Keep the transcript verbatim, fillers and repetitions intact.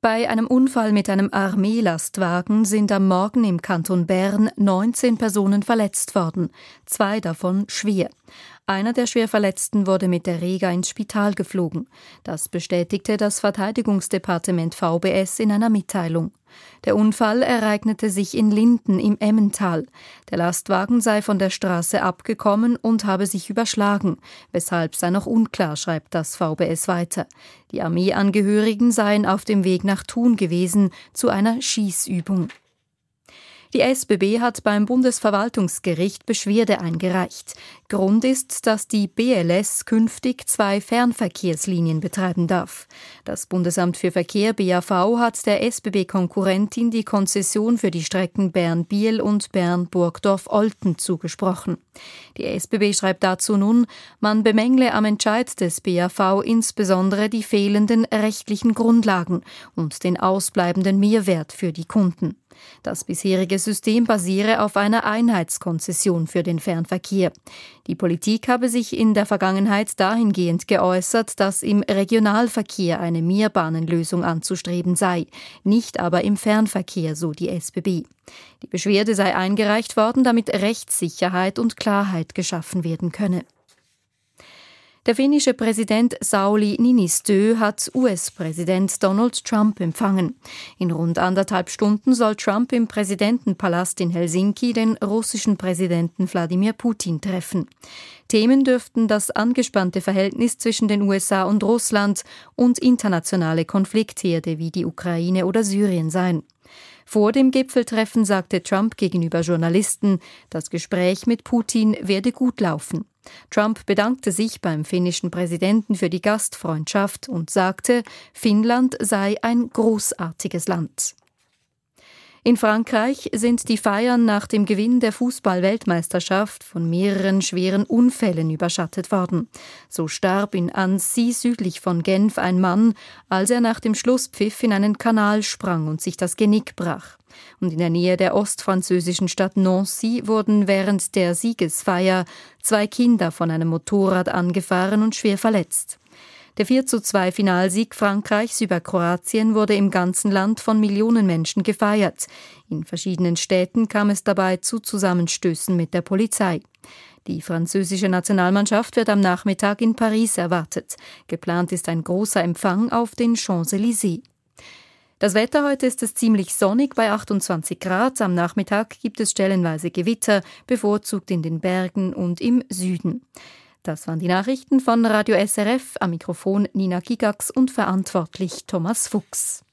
Bei einem Unfall mit einem Armeelastwagen sind am Morgen im Kanton Bern neunzehn Personen verletzt worden, zwei davon schwer. Einer der Schwerverletzten wurde mit der Rega ins Spital geflogen. Das bestätigte das Verteidigungsdepartement V B S in einer Mitteilung. Der Unfall ereignete sich in Linden im Emmental. Der Lastwagen sei von der Straße abgekommen und habe sich überschlagen. Weshalb sei noch unklar, schreibt das V B S weiter. Die Armeeangehörigen seien auf dem Weg nach Thun gewesen zu einer Schießübung. Die S B B hat beim Bundesverwaltungsgericht Beschwerde eingereicht. Grund ist, dass die B L S künftig zwei Fernverkehrslinien betreiben darf. Das Bundesamt für Verkehr B A V hat der S B B-Konkurrentin die Konzession für die Strecken Bern-Biel und Bern-Burgdorf-Olten zugesprochen. Die S B B schreibt dazu nun, man bemängle am Entscheid des B A V insbesondere die fehlenden rechtlichen Grundlagen und den ausbleibenden Mehrwert für die Kunden. Das bisherige System basiere auf einer Einheitskonzession für den Fernverkehr. Die Politik habe sich in der Vergangenheit dahingehend geäußert, dass im Regionalverkehr eine Mehrbahnenlösung anzustreben sei, nicht aber im Fernverkehr, so die S B B. Die Beschwerde sei eingereicht worden, damit Rechtssicherheit und Klarheit geschaffen werden könne. Der finnische Präsident Sauli Niinistö hat U S-Präsident Donald Trump empfangen. In rund anderthalb Stunden soll Trump im Präsidentenpalast in Helsinki den russischen Präsidenten Wladimir Putin treffen. Themen dürften das angespannte Verhältnis zwischen den U S A und Russland und internationale Konfliktherde wie die Ukraine oder Syrien sein. Vor dem Gipfeltreffen sagte Trump gegenüber Journalisten, das Gespräch mit Putin werde gut laufen. Trump bedankte sich beim finnischen Präsidenten für die Gastfreundschaft und sagte, Finnland sei ein großartiges Land. In Frankreich sind die Feiern nach dem Gewinn der Fußball-Weltmeisterschaft von mehreren schweren Unfällen überschattet worden. So starb in Annecy südlich von Genf ein Mann, als er nach dem Schlusspfiff in einen Kanal sprang und sich das Genick brach. Und in der Nähe der ostfranzösischen Stadt Nancy wurden während der Siegesfeier zwei Kinder von einem Motorrad angefahren und schwer verletzt. Der vier zu zwei Finalsieg Frankreichs über Kroatien wurde im ganzen Land von Millionen Menschen gefeiert. In verschiedenen Städten kam es dabei zu Zusammenstößen mit der Polizei. Die französische Nationalmannschaft wird am Nachmittag in Paris erwartet. Geplant ist ein großer Empfang auf den Champs-Élysées. Das Wetter heute ist es ziemlich sonnig bei achtundzwanzig Grad. Am Nachmittag gibt es stellenweise Gewitter, bevorzugt in den Bergen und im Süden. Das waren die Nachrichten von Radio S R F, am Mikrofon Nina Gigax und verantwortlich Thomas Fuchs.